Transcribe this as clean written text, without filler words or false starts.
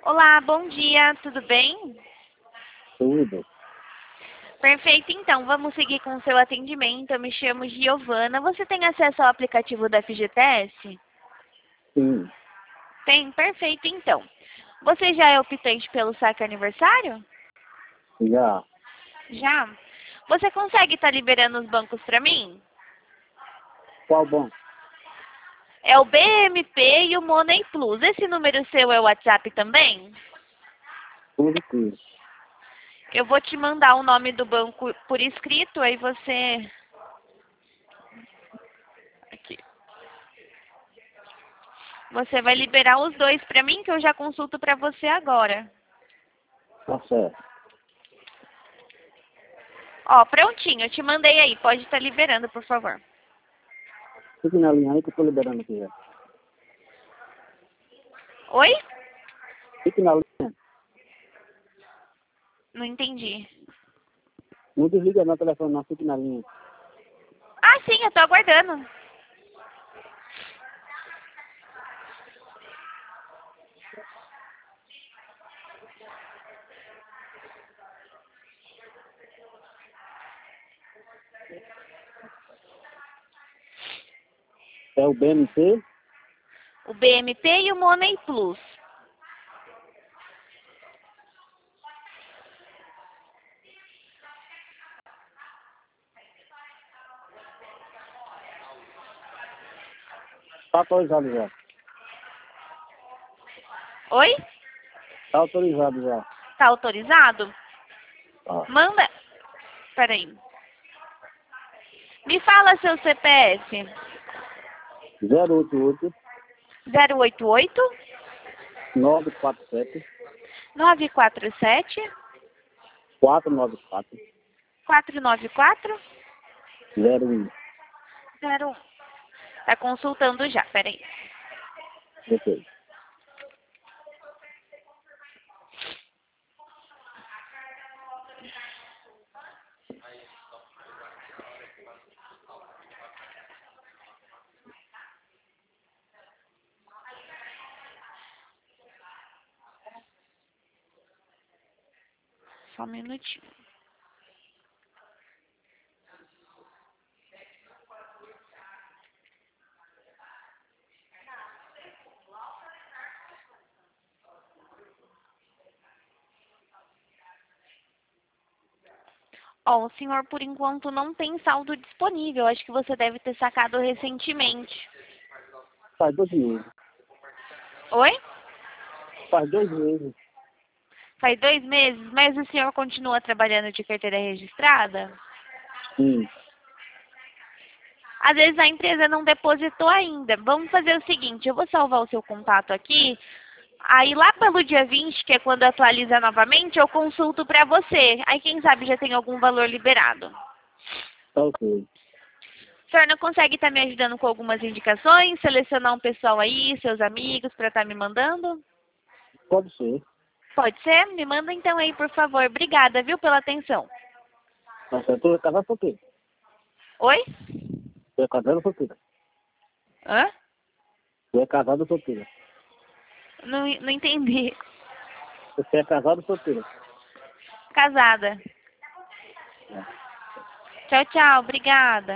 Olá, bom dia, tudo bem? Tudo. Perfeito, então, vamos seguir com o seu atendimento. Eu me chamo Giovana. Você tem acesso ao aplicativo da FGTS? Sim. Tem? Perfeito, então. Você já é optante pelo saque aniversário? Já. Já? Você consegue estar liberando os bancos para mim? Qual bom? É o BMP e o Money Plus. Esse número seu é o WhatsApp também? Tudo que. Eu vou te mandar o nome do banco por escrito, aí você... Aqui. Você vai liberar os dois para mim, que eu já consulto para você agora. Tá certo. Ó, prontinho, eu te mandei aí. Pode estar liberando, por favor. Fique na linha aí que eu tô liberando aqui já. Oi? Fique na linha. Não entendi. Não desliga meu telefone não, fique na linha. Ah, sim, eu tô aguardando. É o BMC? O BMP e o Money Plus. Tá autorizado já. Oi? Tá autorizado já. Tá autorizado? Tá. Manda... Peraí. Me fala seu CPF. 088 088 947 947 494 494 01. 01. Tá consultando já, peraí. Depois. Só um minutinho. Ó, o senhor, por enquanto, não tem saldo disponível. Acho que você deve ter sacado recentemente. Faz 2 meses. Oi? Faz 2 meses. Faz 2 meses, mas o senhor continua trabalhando de carteira registrada? Sim. Às vezes a empresa não depositou ainda. Vamos fazer o seguinte, eu vou salvar o seu contato aqui. Aí lá pelo dia 20, que é quando atualiza novamente, eu consulto para você. Aí quem sabe já tem algum valor liberado. Tá ok. O senhor não consegue estar me ajudando com algumas indicações? Selecionar um pessoal aí, seus amigos, para estar me mandando? Pode ser. Pode ser? Me manda então aí, por favor. Obrigada, viu, pela atenção. Tá certo. Tu é casado ou solteiro? Oi? Tu é casado ou solteiro? Hã? Tu é casado ou solteiro? Não entendi. Você é casado ou solteiro? Casada. É. Tchau, tchau. Obrigada.